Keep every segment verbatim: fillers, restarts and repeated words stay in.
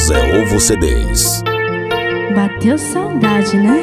Zé Ovo C Ds. Bateu saudade, né?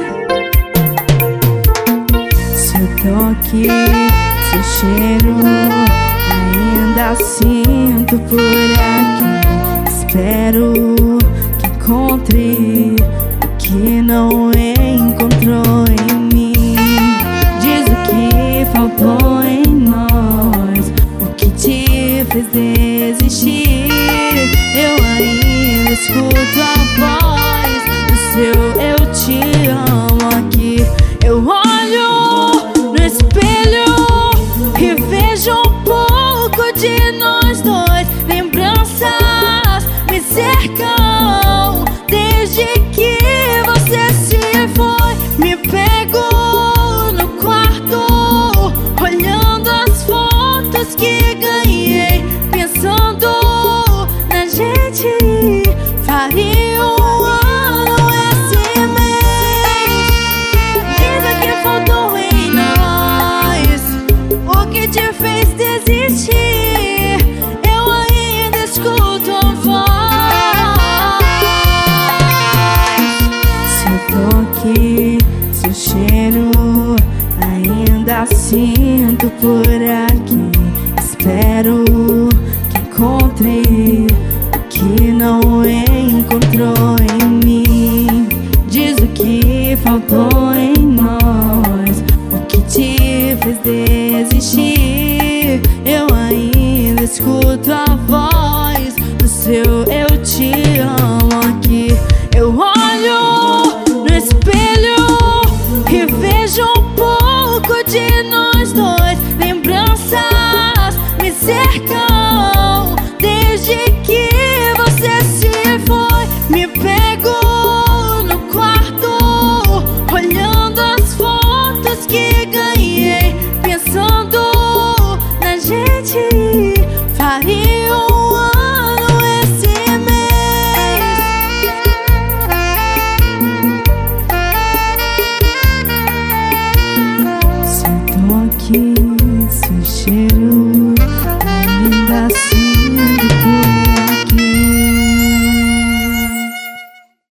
Seu toque, seu cheiro, ainda sinto por aqui. Espero que encontre o que não encontrou em mim. Diz o que faltou em nós, o que te fez desistir. Eu ainda escuto a voz do seu eu te amo aqui. Eu olho no espelho e vejo um pouco de nós dois. Lembranças me cercam desde que você se foi. Me pego no quarto, olhando as fotos que ganhei, pensando na gente. Faria um ano esse mês. Diz o que faltou em nós, o que te fez desistir. Eu ainda escuto a voz. Seu toque, seu cheiro, ainda sinto por aqui. Espero que encontre o que não encontrou em mim. Diz o que faltou em nós, o que te fez desistir. Eu ainda escuto a voz do seu eu te amo aqui. Eu olho no espelho e vejo um pouco de nós dois. Lembranças me cercam desde que você se foi. Me pego no quarto, olhando as fotos que ganhei, pensando na gente. Faria um ano esse mês. Seu toque, seu cheiro, ainda